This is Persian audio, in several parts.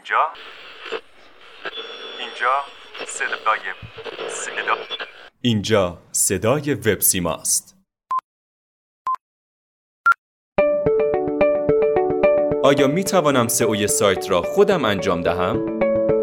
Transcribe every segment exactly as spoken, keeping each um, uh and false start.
اینجا اینجا صدای صدا اینجا صدای وبسیماست. آیا می توانم سئو سایت را خودم انجام دهم؟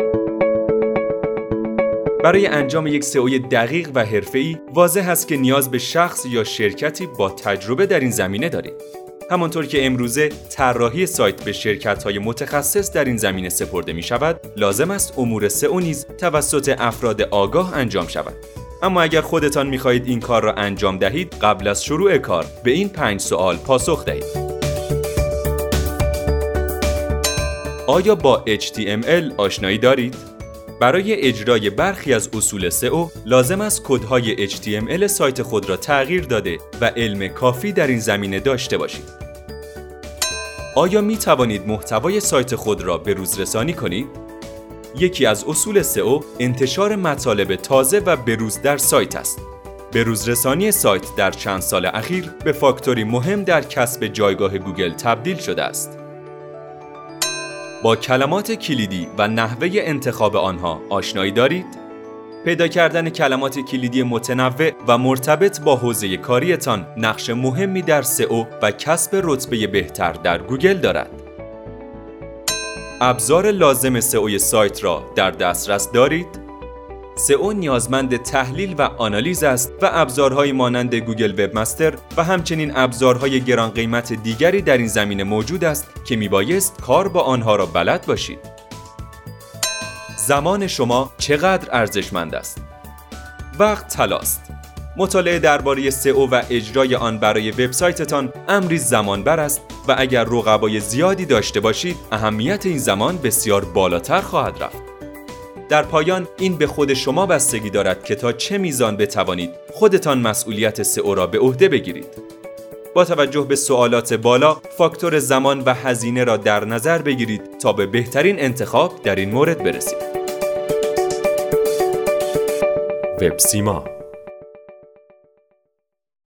برای انجام یک سئو دقیق و حرفه‌ای واضح است که نیاز به شخص یا شرکتی با تجربه در این زمینه دارید. همانطور که امروزه طراحی سایت به شرکت‌های متخصص در این زمینه سپرده می‌شود، لازم است امور سئو نیز توسط افراد آگاه انجام شود. اما اگر خودتان می‌خواهید این کار را انجام دهید، قبل از شروع کار به این پنج سوال پاسخ دهید. آیا با اچ تی ام ال آشنایی دارید؟ برای اجرای برخی از اصول سئو لازم است کدهای اچ تی ام ال سایت خود را تغییر داده و علم کافی در این زمینه داشته باشید. آیا می توانید محتوای سایت خود را بروز رسانی کنید؟ یکی از اصول سئو انتشار مطالب تازه و بروز در سایت است. بروز رسانی سایت در چند سال اخیر به فاکتوری مهم در کسب جایگاه گوگل تبدیل شده است. با کلمات کلیدی و نحوه انتخاب آنها آشنایی دارید؟ پیدا کردن کلمات کلیدی متنوع و مرتبط با حوزه کاریتان نقش مهمی در سئو و کسب رتبه بهتر در گوگل دارد. ابزار لازم سئو سایت را در دسترس دارید؟ سئو نیازمند تحلیل و آنالیز است و ابزارهایی مانند گوگل وب مستر و همچنین ابزارهای گران قیمت دیگری در این زمینه موجود است که میبایست کار با آنها را بلد باشید. زمان شما چقدر ارزشمند است؟ وقت طلاست. مطالعه درباره سئو و اجرای آن برای وبسایتتان امری زمانبر است و اگر رقبای زیادی داشته باشید، اهمیت این زمان بسیار بالاتر خواهد رفت. در پایان این به خود شما بستگی دارد که تا چه میزان بتوانید خودتان مسئولیت سئو را به عهده بگیرید. با توجه به سوالات بالا، فاکتور زمان و هزینه را در نظر بگیرید تا به بهترین انتخاب در این مورد برسید. وبسیما